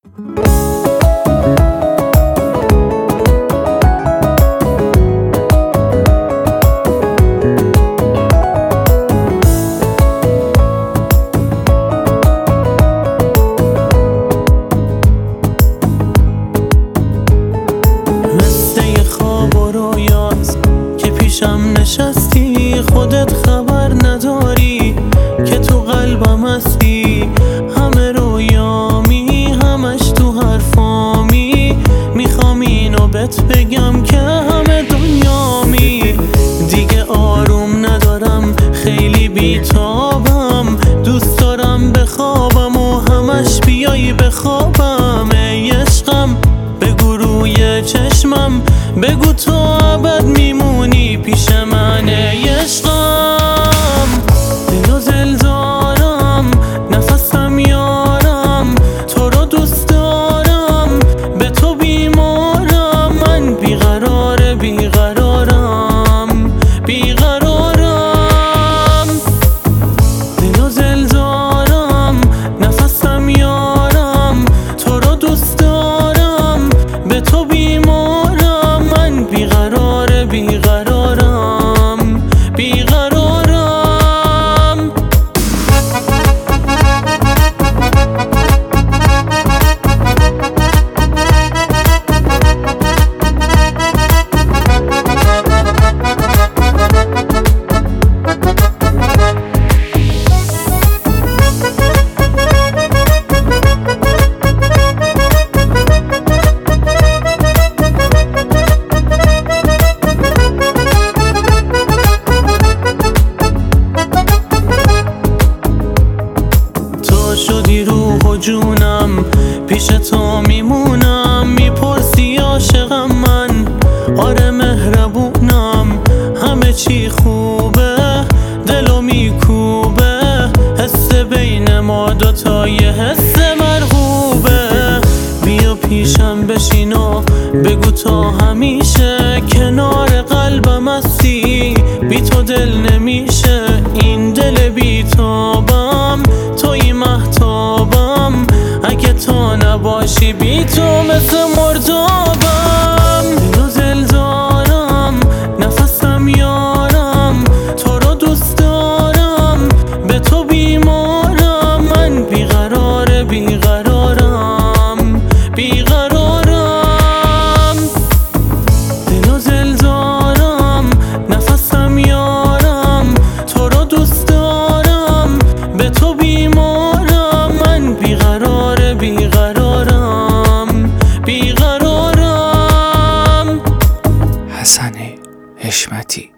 نشستی خودت خبر نداری که تو قلبم هستی. همه رویامی همش تو حرفامی، میخوام اینو بهت بگم که همه دنیامی. دیگه آروم ندارم خیلی بیتابم، دوست دارم بخوابم و همش بیایی بخوابم. ای عشقم بگو روی چشمم، بگو تو ابد میمونی پیش من. ای عشقم دل و دل دارم، نفسم یارم، تو رو دوست دارم، به تو بیمارم. من بیقرار بیقرارم بیقرارم. دل و دل دارم، نفسم یارم، تو رو دوست دارم، به تو بیمارم. من بیقرار بیقرارم بیقرارم. شدی روح و جونم، پیش تو میمونم. میپرسی عاشقم من، آره مهربونم. همه چی خوبه، دلو میکوبه، حس بین ما دوتا یه حس مرغوبه. بیا پیشم بشین و بگو تا همیشه کنار قلبم هستی. بی تو دل نمیشه این دل بیتابم، توی مهتابم. اگه تو نباشی بی تو مثل مردابم. دل و دل دارم، نفسم یارم، تو رو دوست دارم، به تو بیمارم. من بیقرار بیقرارم بیقرارم. دل و دل دارم، نفسم یارم، تو رو دوست دارم، به تو بیمارم. من بیقرار بیقرارم بیقرارم. حسن حشمتی.